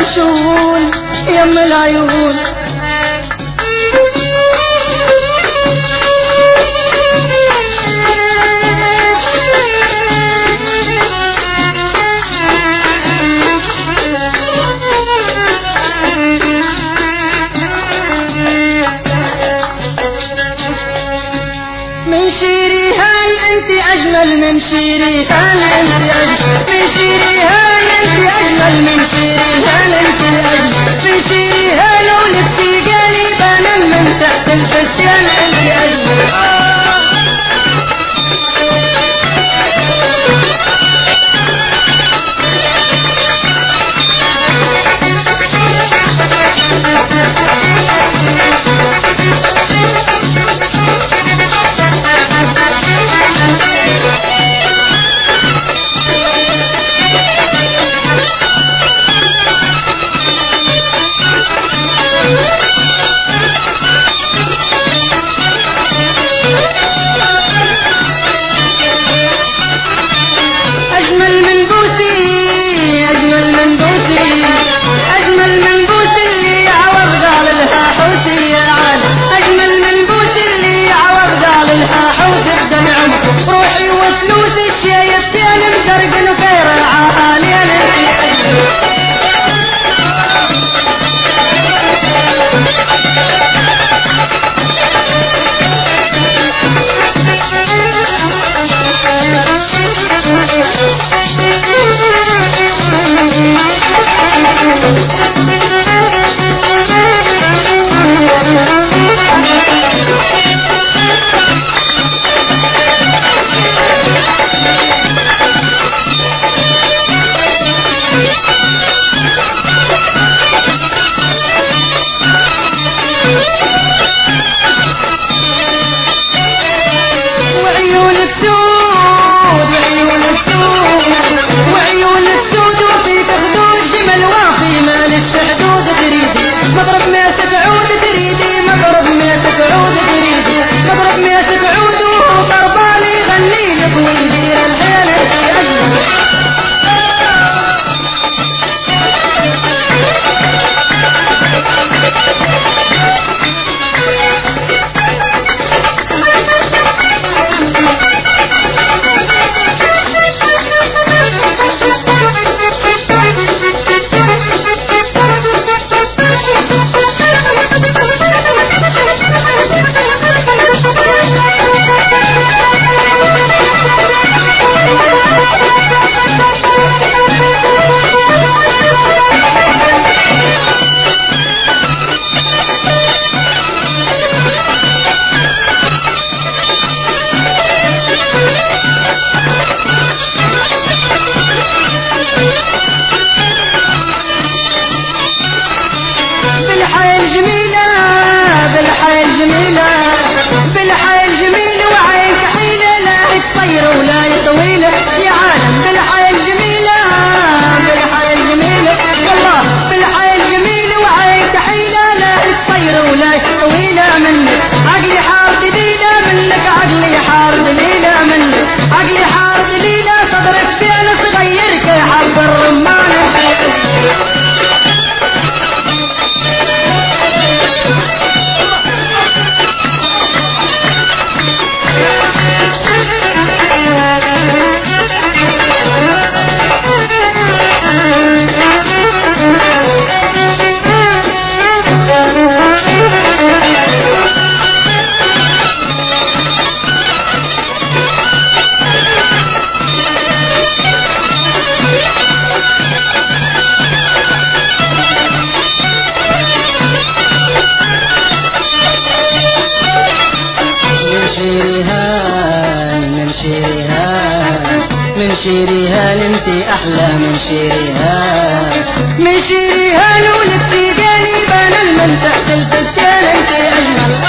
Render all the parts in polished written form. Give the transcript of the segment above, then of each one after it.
شون يم العيون. من شيريهان انت اجمل من شيريهان انت اجمل من شيريهان انت اجمل من شيريهان انت اجمل من شيريهان ولفتي قلبانا من تحت الفستان انت اجمل. روحي وفلوس الشايب تاني مزرقن وخير العالي انا من شيريهان انت احلى من شيريهان من شيريهان ولفتي قلبانا من تحت الفستان انت اجمل.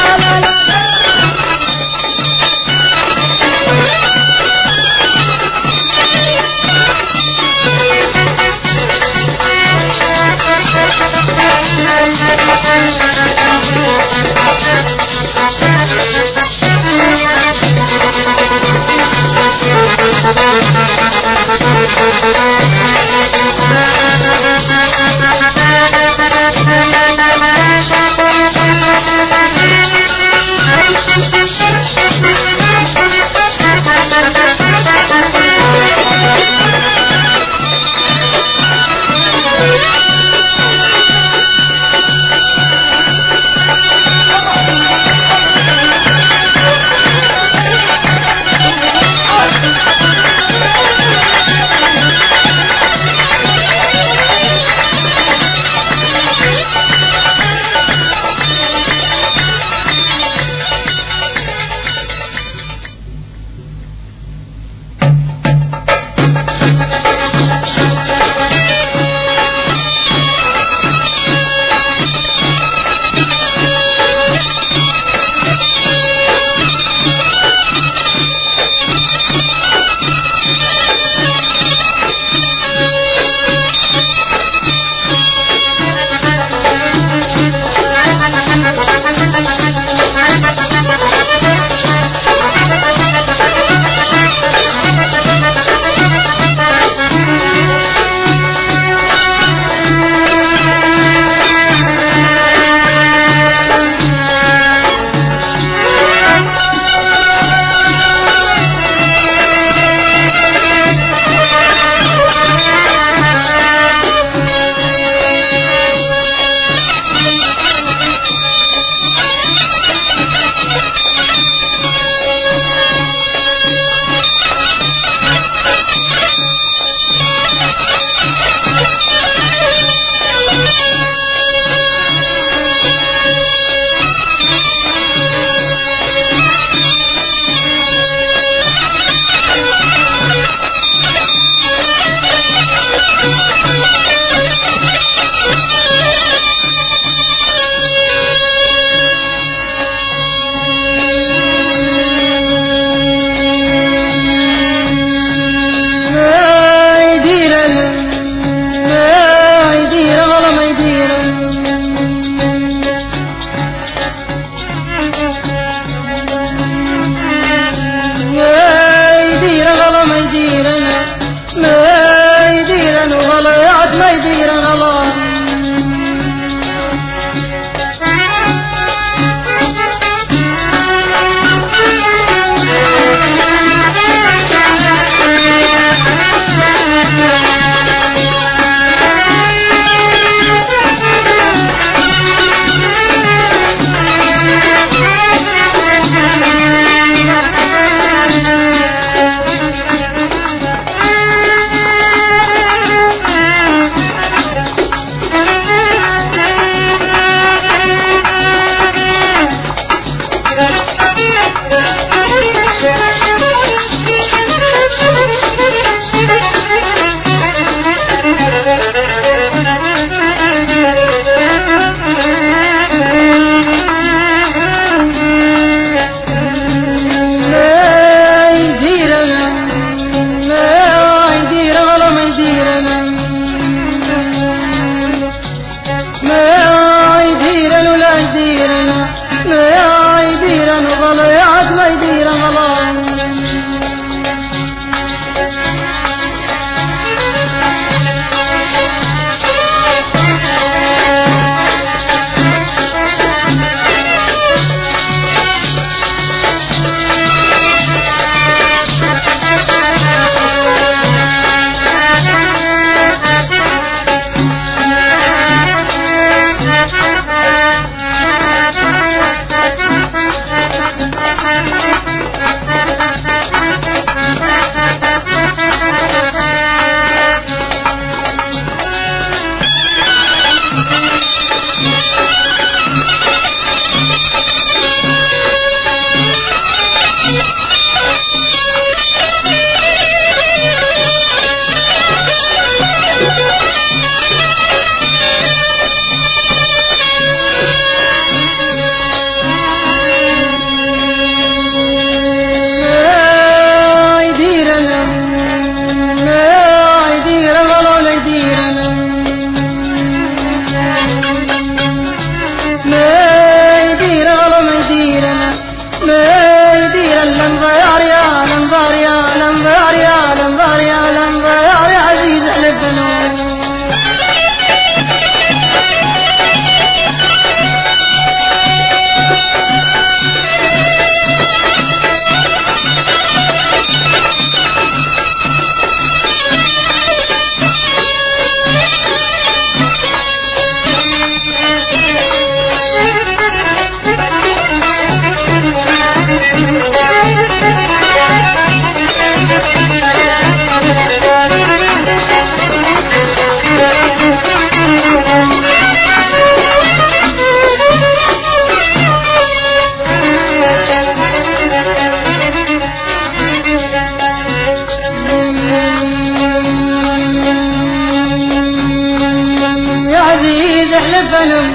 احلفن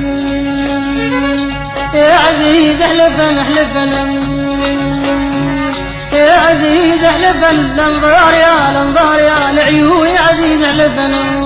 يا عزيز احلفن احلفن يا عزيز احلفن الانظار يا الانظار يا العيون يا عزيز احلفن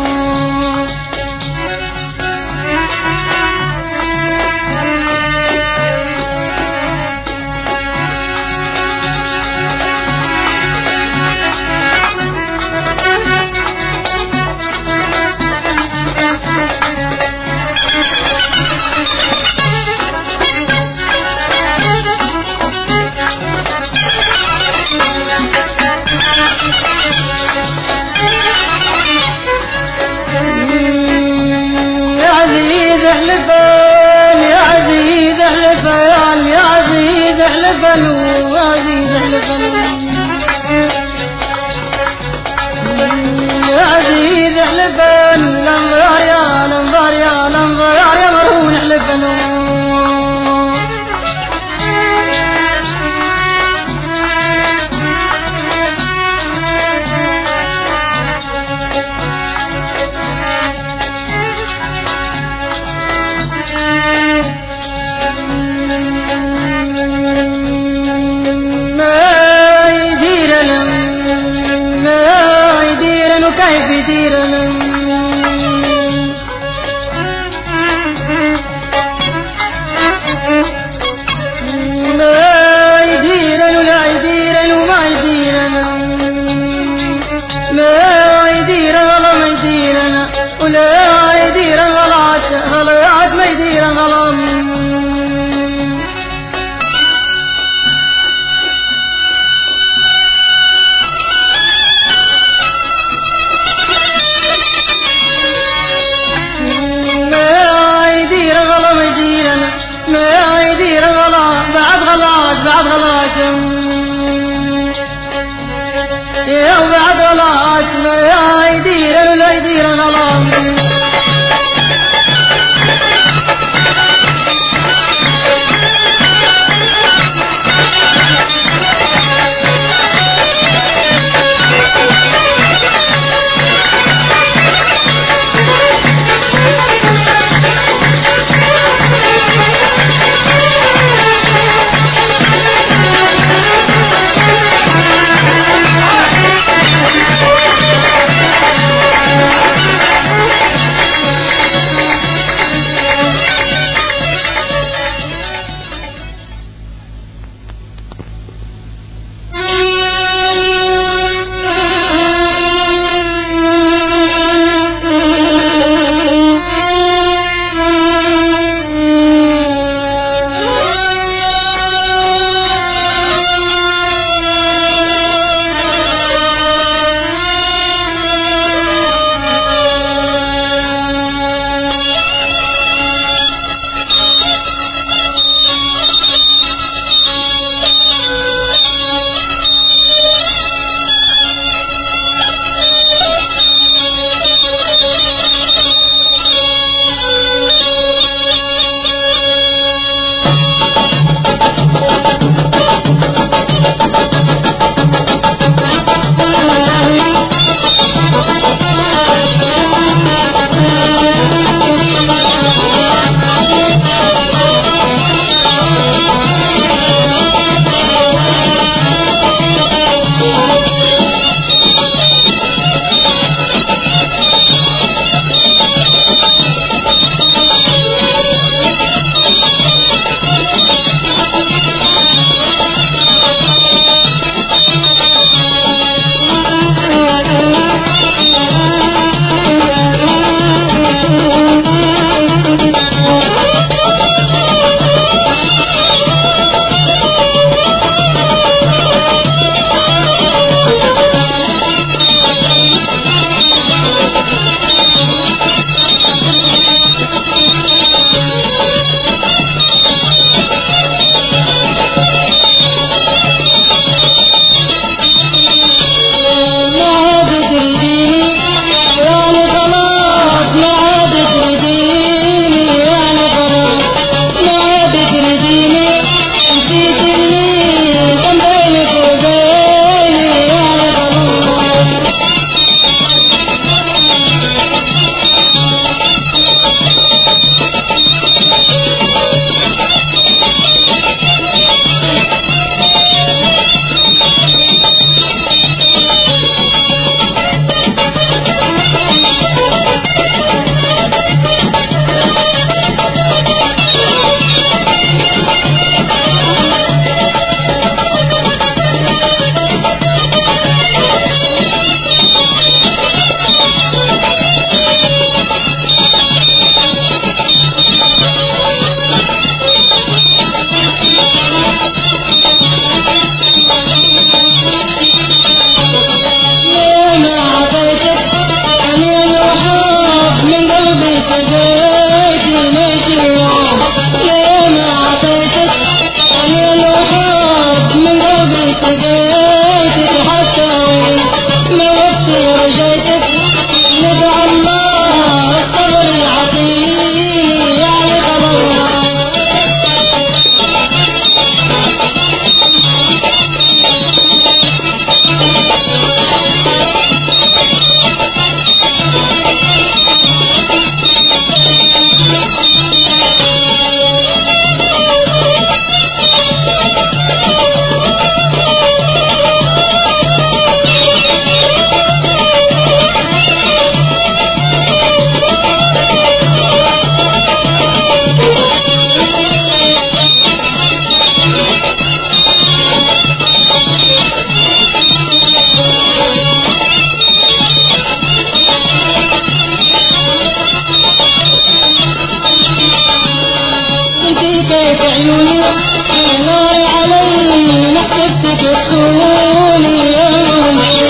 تكسوني يا ناري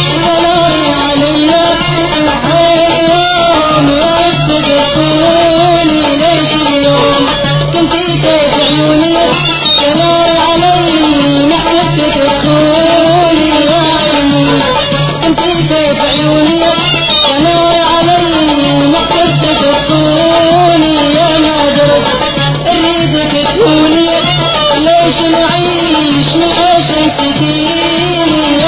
عليا يوم يا رب تكسوني ليش اليوم كنتي كيف عيوني يا ناري علي محبت تكسوني يا عيني كنتي كيف عيوني يا ناري علي محبت تكسوني يا ما درت اريدك تكوني ليش نعيش من عشق تديني يا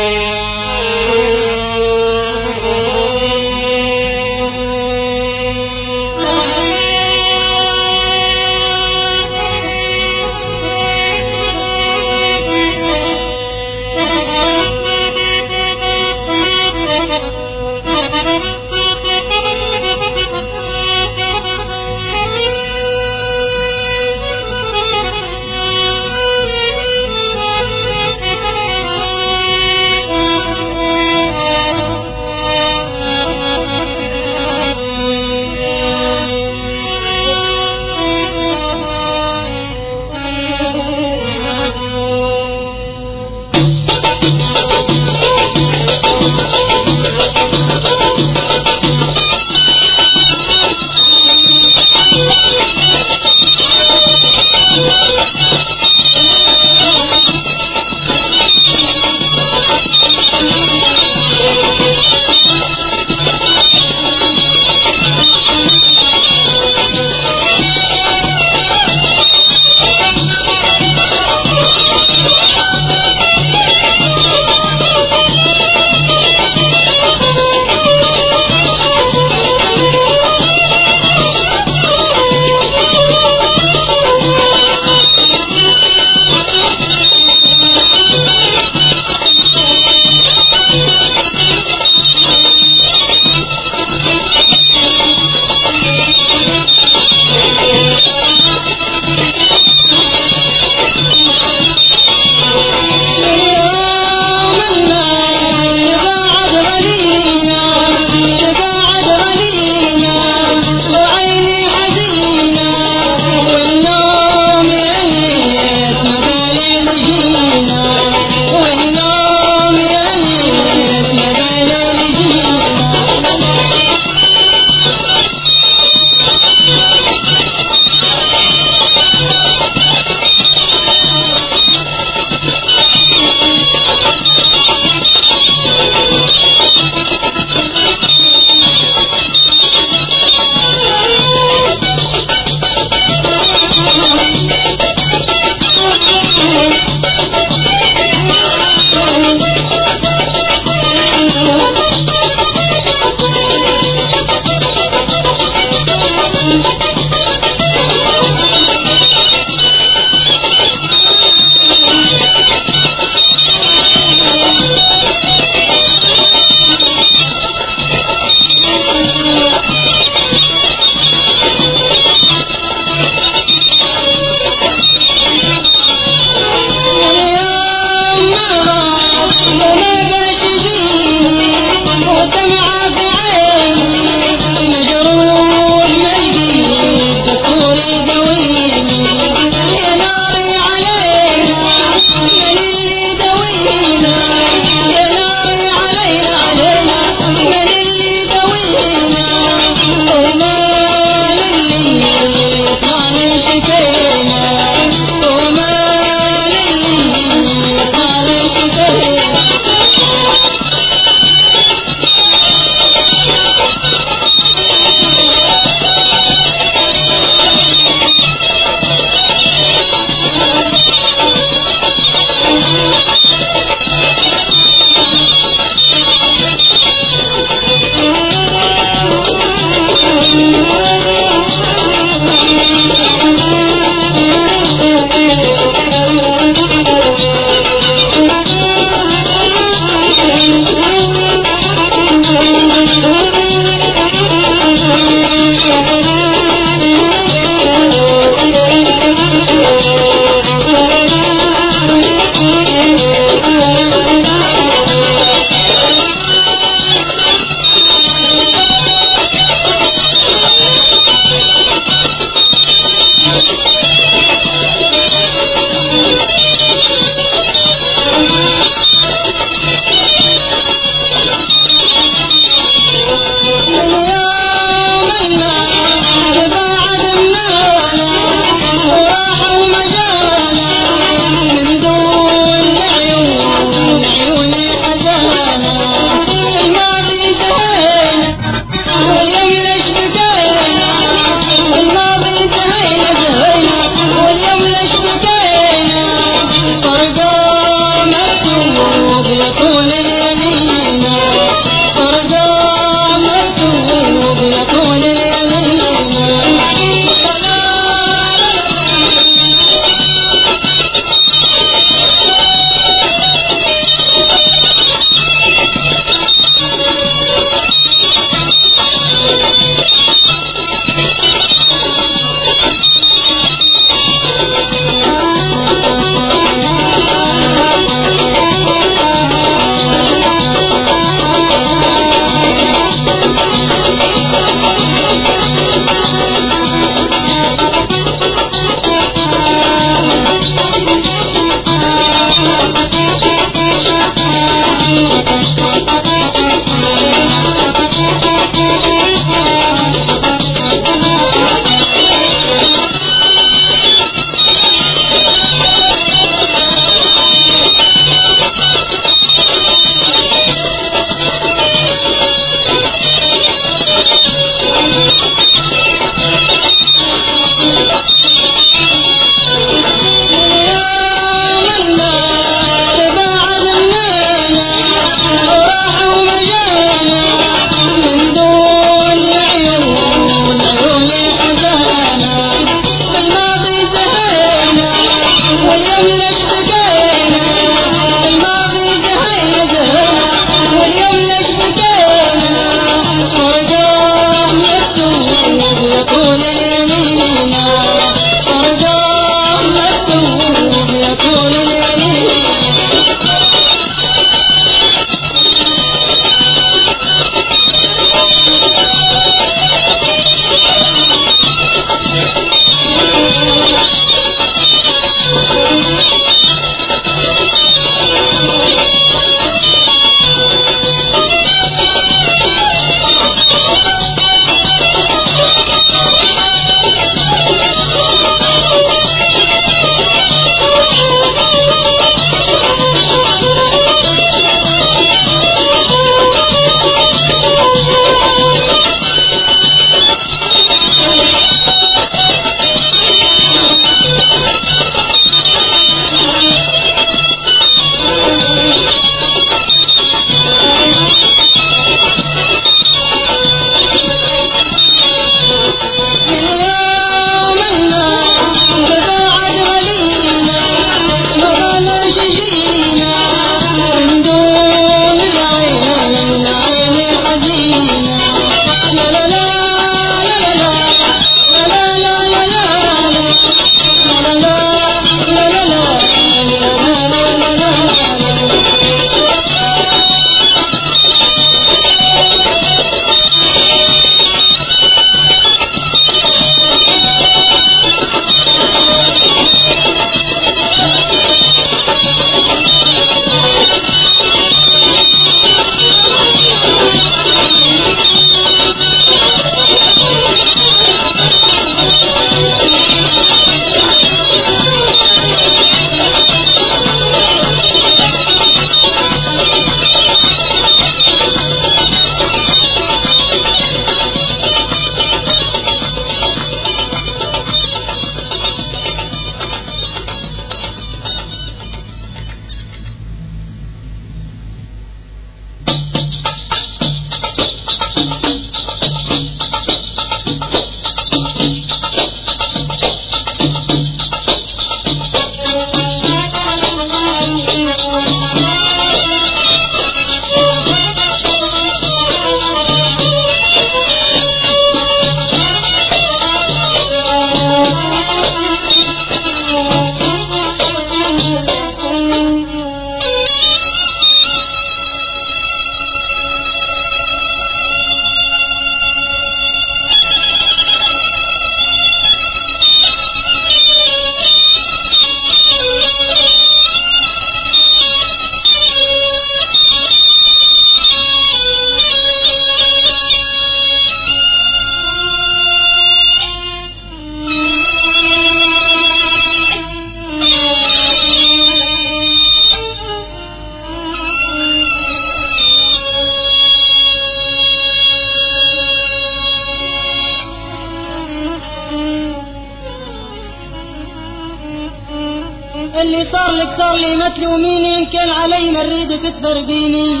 اللي صار لك صار لي ما تلوميني، إن كان علي ما نريدك تفرقيني.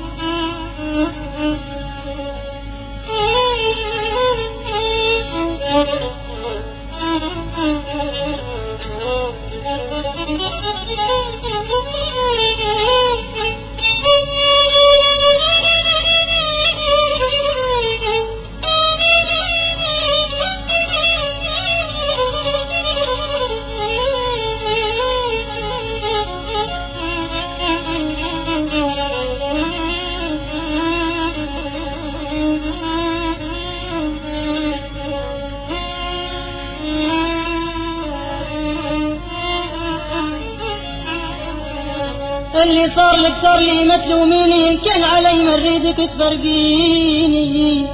اللي صار لك صار لي ما تلوميني، إن كان علي ما نريدك تفرقيني.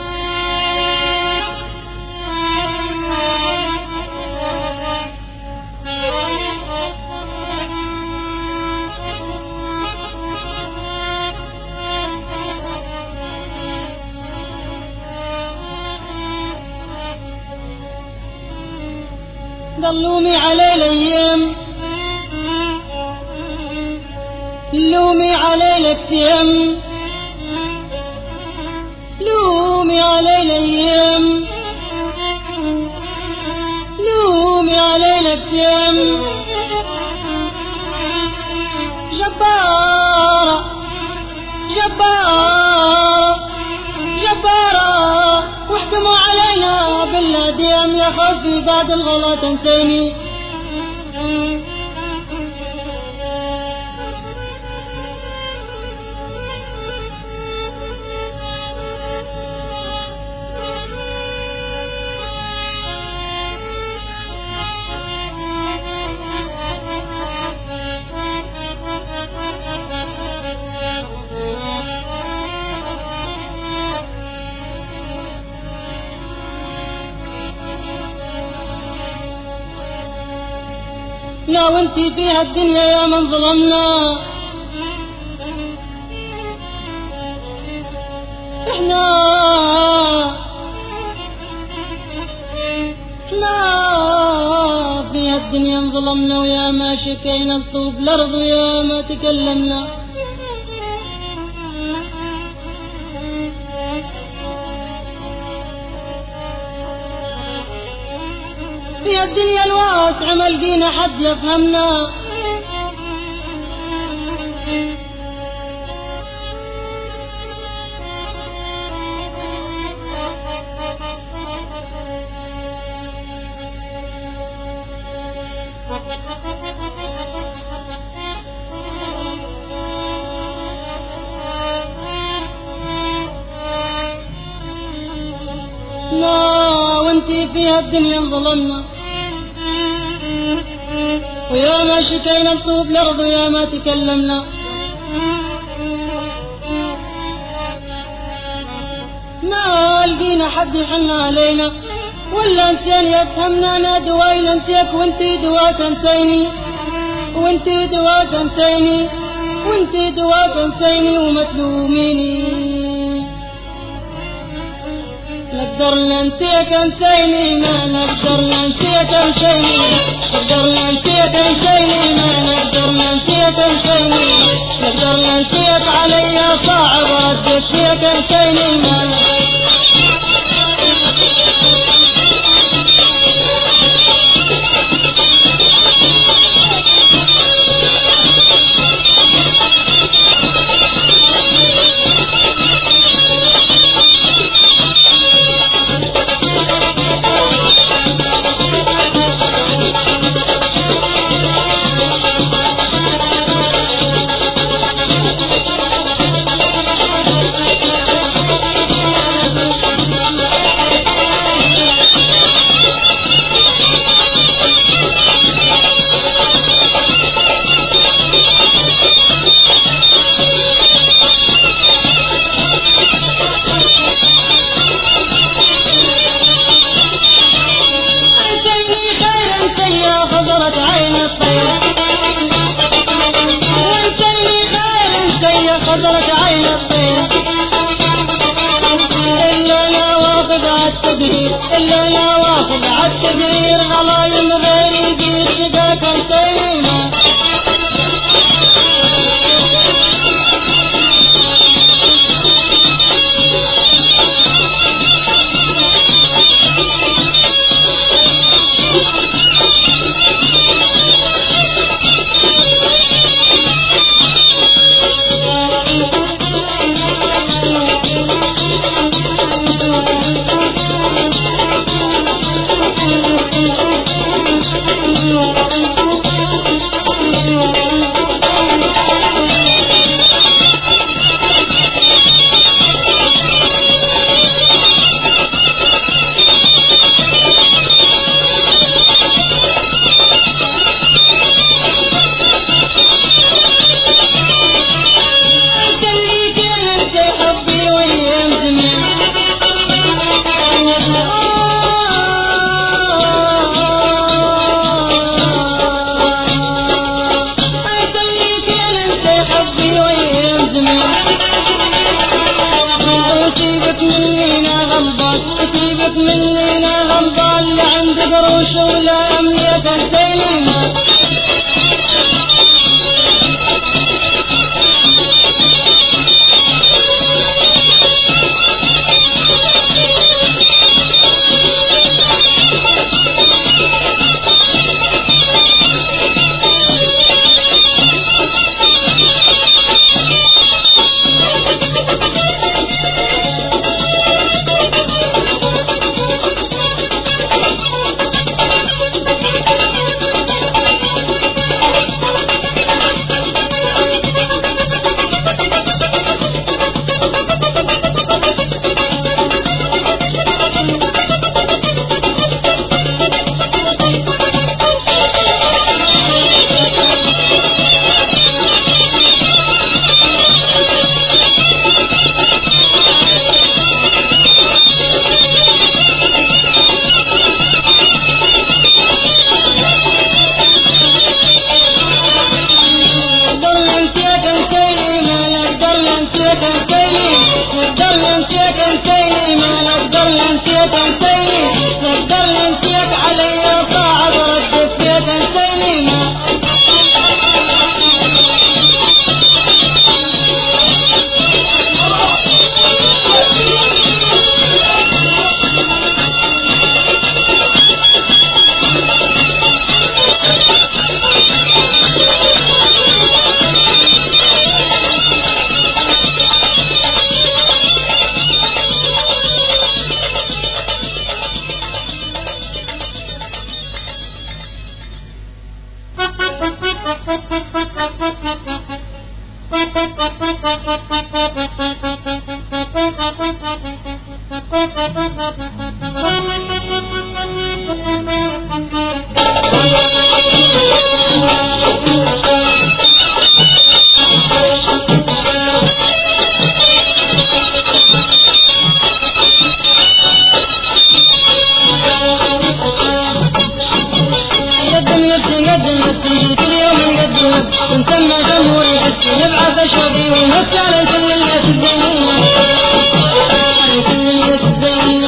ضلومي علي الأيام، لومي علي الاكتئام، لومي علي الايام، لومي علي الاكتئام. جبارة جبارة جبارة، واحكموا علينا بالإعدام، يا خوفي بعد الغلط انسيني. لا وانتي في هالدنيا يا من ظلمنا، احنا في هالدنيا انظلمنا، ويا ما شكينا صوب الارض ويا ما تكلمنا. في الدنيا الواسعة ما لقينا حد يفهمنا، لا وانتي في هالدنيا انظلمنا، ويا ما شكينا بصوب الأرض ويا ما تكلمنا. ما لقينا حد يحن علينا، ولا انسان يفهمنا. انا دواي انسيك وانتي دوا تنسيني، وانتي دوا تنسيني، وانتي دوا تنسيني وما تلوميني. نقدر ننسيك انسيني، ما نقدر ننسيك انسيني، نقدر ننسيك انسيني، ما نقدر ننسيك انسيني، نقدر ننسيك عليا صعب ردك فيك انسيني، ما تدهير إلا لا واصل عالتدهير غلايم غير يدير شقاك سليمة سيبك من لينا غلطان اللي عند قروش ولا أمنية سليمة ونسمى جمهور يحس نبعث شوقي ونمس على كل الناس الزينين على كل الناس الزينين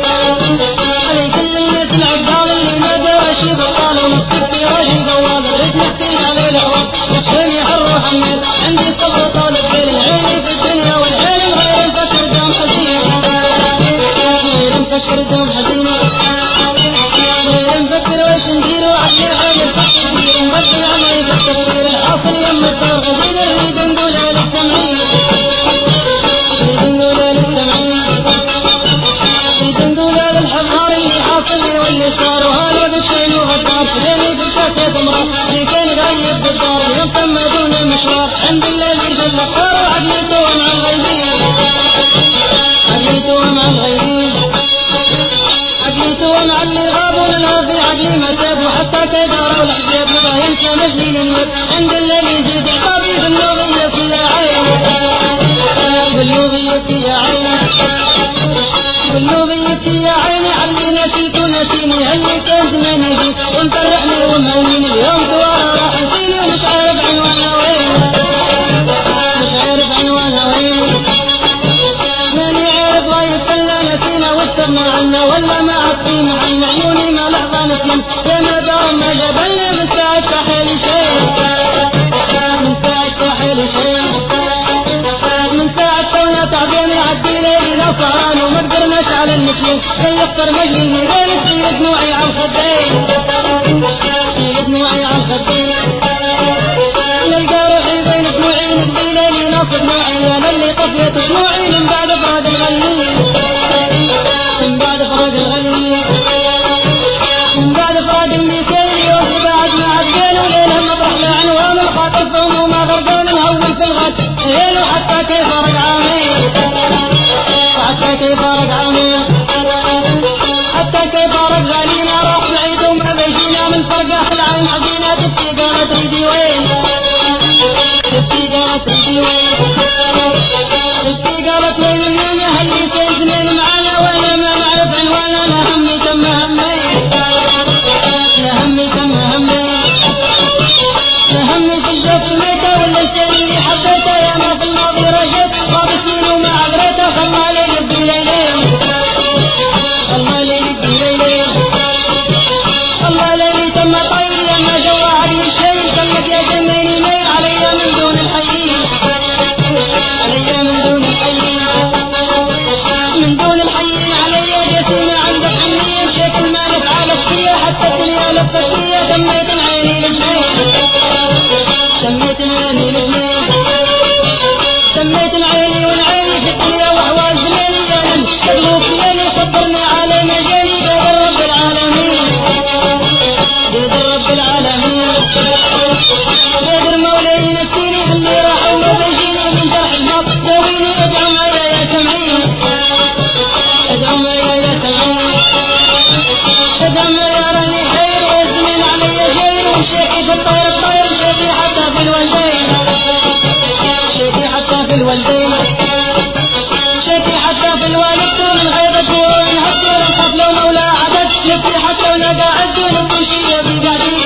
على كل الناس العقال اللي ما دار شي بطال ومسكت في راجل قوال الريت مسكين عليه العوض وشهم يحر محمد عندي صبر طالب بين العين في الدنيا والعين غير مفكر دوم حزين غير مفكر دوم حزين غير مفكر وش نديرو عشي عامل فكر نبدل عمري بالتفكير الحاصل يم الدار غزيل نريد نقول للسمعين نريد نقول للسمعين نريد نقول للحضار اللي حاصل لي واللي صار وهذا بالشيل وغدار شليني بالكاسة امرأة اللي كان غايب بالدار اليوم تم دون المشوار الحمد لله اللي جل خير وعقلي توه مع الغيبين عقلي توه مع الغيبين عقلي توه مع اللي غابوا لنا في عقلي ما تاب وحتى كدار والحجاب نبغى ينسى مجلي للنور عند اللي يزيد عقابي باللوبية يا عين باللوبية يا عين باللوبية يا عيني علي نسيت ونسيني هلي كان زماني جيت ومفرحني ومهوني اليوم دوارة راح نسيني ومش عارف عنوانها وين مش عارف عنوانها وين ماني عارف غايب فلا نسينا استغنى عنا ولا ما عطي معين عيوني ما لحظة نسلم يا ما دار ما جبلنا من ساعة ساحل شيء من ساعة ساحل شيء من ساعة تونا تعبين يعدي ليلي نصران وما قدرناش على المسلم سيختار مجلي غير سيد دموعي على الخدين سيد دموعي على الخدين نلقى روحي بين دموعي نقضي ليلي ناصر دموعي انا اللي طفيت دموعي من بعد افراد الغني من بعد افراد الغني من بعد افراد اللي كان يوم بعد ما عدين وليلها مطرح لعنوان الخاطر فهم وما غرقان نهون في الغد ليله حتى كيف رجعامي حتى كيف رجعامي حتى كيف رجعالينا روح بعيد وما بيجينا من فرقة العين حزينة تبكي قالت تريدي وين تبكي قالت تريدي وين تبكي قالت وين مني هلي سيزنين معانا وانا ما نعرف عنوانا لا همي تم همي لا همي تم همي لا همي في الجوف سميته ولا الشيء اللي حبيته يا ما في الماضي رجيت غاب سنين وما عبريته خلى ليلي في ليلين خلى ليلي في ليلين خلى ليلي تم طيري يا ما جوا علي شيء خلت يا جميني ميل علي من دون الحي علي من دون الحي من دون الحي علي جسمي عندك حنية شكل ما نفعلك فيها حتى الدنيا لفت فيها سميت العيني الاثنين سميت العيني الاثنين سميت العيني والعيني في الدنيا واحوال زميلي يا من مغلوب ليلي صبرني على مجالي قدر رب العالمين قدر رب العالمين قدر مولاي نسيني اللي راح وما بيجيني من جرح الموت داويني ادعو معايا يا سمعين ادعو معايا يا سمعين ادعو معايا راني خير والزميل علي جاير وشيخي في الطير شيخي حتى في الوالدين شيخي حتى في الوالدين شيخي حتى في الوالد من غيبته ومن هجه الخف لو مولى عدد نبكي حتى ولا قاعد نبكي يا بقادي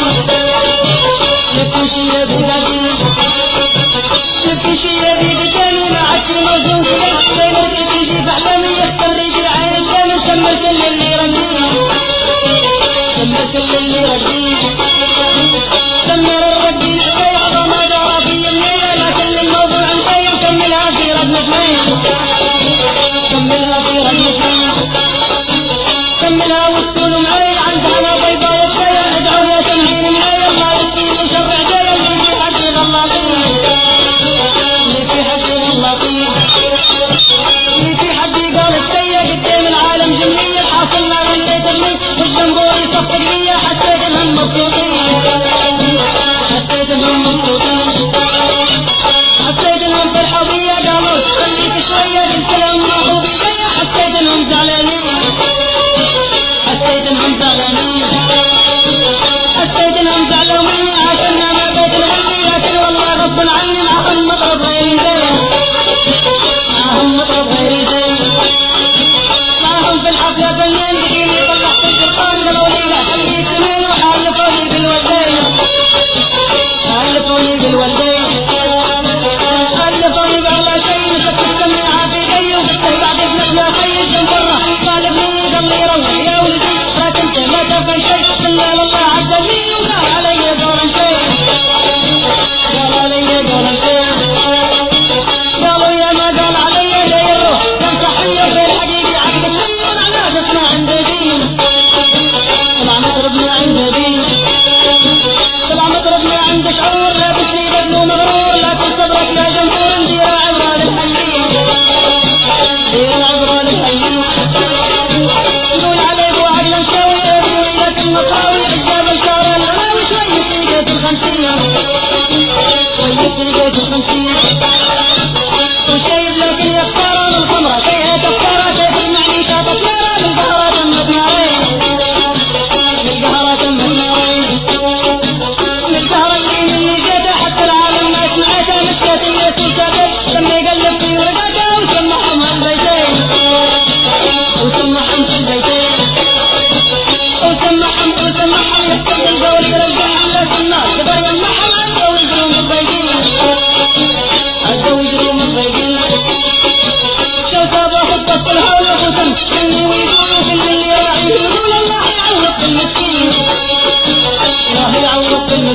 نبكي يا بقادي نبكي يا بقادي ما عادش موزون كلك بينك تيجي بعلمي يختار ريدي عين كامل سمر كل اللي رديه سمر كل اللي رديه سمر الردين عطيه وما دار في يمنيه لكن الموضوع انتهي وكملها في ردم اثنين كملها في ردم اثنين كملها والسول معي عندها انا بيضاء الداية ادعو يا تمهين معي الله يسقيني شرع داية اللي في حقي غلاطين اللي في حقي غلاطين اللي في حقي قال السيء قدام العالم جملية حاصل ما من يدرني والجمهور يصفق لي حسيت انهم مبسوطين حسيت انهم مبسوطين حسيت انهم فرحوا بيا قالوا خليك شوية بالكلام ما هو بيدي حسيت انهم زعلانين حسيت انهم زعلانين حسيت انهم زعلوا مني عشان ما بيت الغني لكن والله غصب عني معهم مطرب غير زين معهم مطرب غير زين معهم في الحفلة فنان بقيني طلعت الشيطان قالوا لي لا خليك من وحالفوا لي بالوزين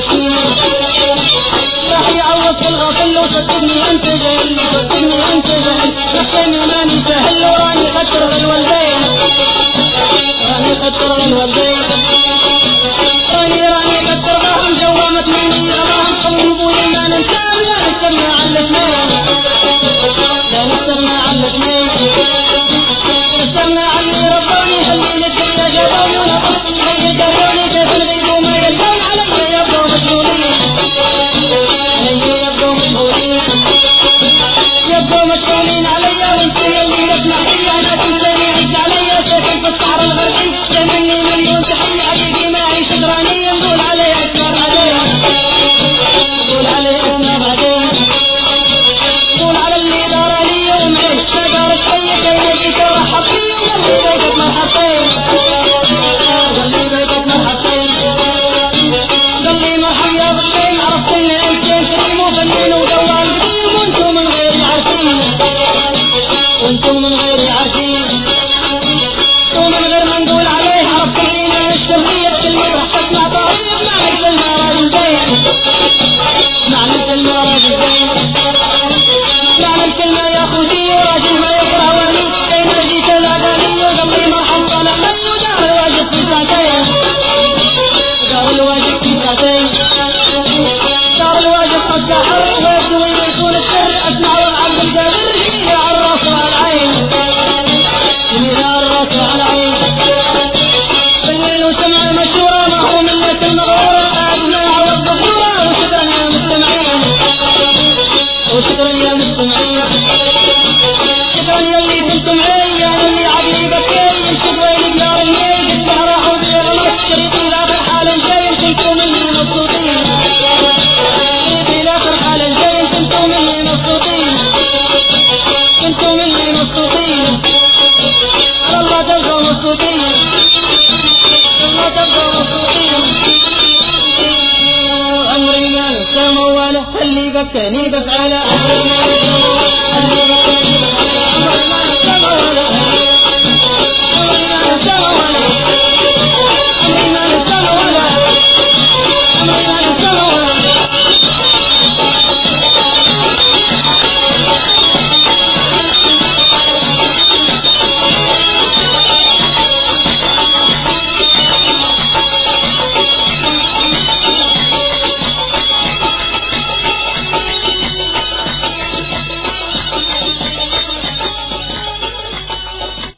مسكين راح يعوض في الغفل وصدقني انت جاهل صدقني انت جاهل الشام ماني سهل وراني خسر الوالدين راني خسر الوالدين راني خسر غاهم جوامت مني غاهم قلبوا لي ما ننسى لا نستغنى عن الاثنين لا نستغنى عن الاثنين نستغنى عن اللي ربوني خليني الدنيا جابوني ونطق هي جابوني كيف نغيب وما يلزم علي يبقوا مشغولين علي يبقوا مشغولين يبقوا مشغولين علي وانت يلي نسمع فيا انا تنساني عز علي ساكن في الصحراء الغربي مني مليون تحية حبيبي ما عيش دراني نقول عليه اسمع بعدين نقول عليه اسمع بعدين نقول على اللي دار لي يوم عيش ما دار شوية كي نجيك ورحب فيه وقلبي بيتك مرحبتين قلبي بيتك مرحبتين قلبي مرحب يا بطين عرفتني انت كريم وفنان ودوام قديم وانتم من غيري عارفين وانتم من غيري عارفين ومن غير ما نقول عليه عرفتني ما الشهرية كلمة راح تسمع طريق معنى الكلمة راجل زين معنى الكلمة راجل زين معنى الكلمة يا خوتي وراجل ما يكره وليد كي نجيك الأغاني وقلبي مرحب طالع لي ودار الواجب في ساعتين دار الواجب في ساعتين دار الواجب قد سحر ويبدو يكون السر أسمع والعبد القادر جميلة على الراس وعلى العين جميلة على الراس وعلى العين بالليل وسمع المشورة ما هو ملة المغرورة أسمع والضفورة وشكرا يا مستمعين وشكرا يا مستمعين شكرا يا اللي كنتم عين يا اللي عبلي بكي شكوين بنار الميل السهرة حوضي غلط شريطي لاخر حالا جاي كنتم مني مبسوطين شريطي لاخر حالا جاي كنتم مني مبسوطين كنتم مني مبسوطين الله تبقوا مبسوطين الله تبقوا مبسوطين أمري ما نسمى ولا اللي بكاني بفعله اللي بكاني بفعله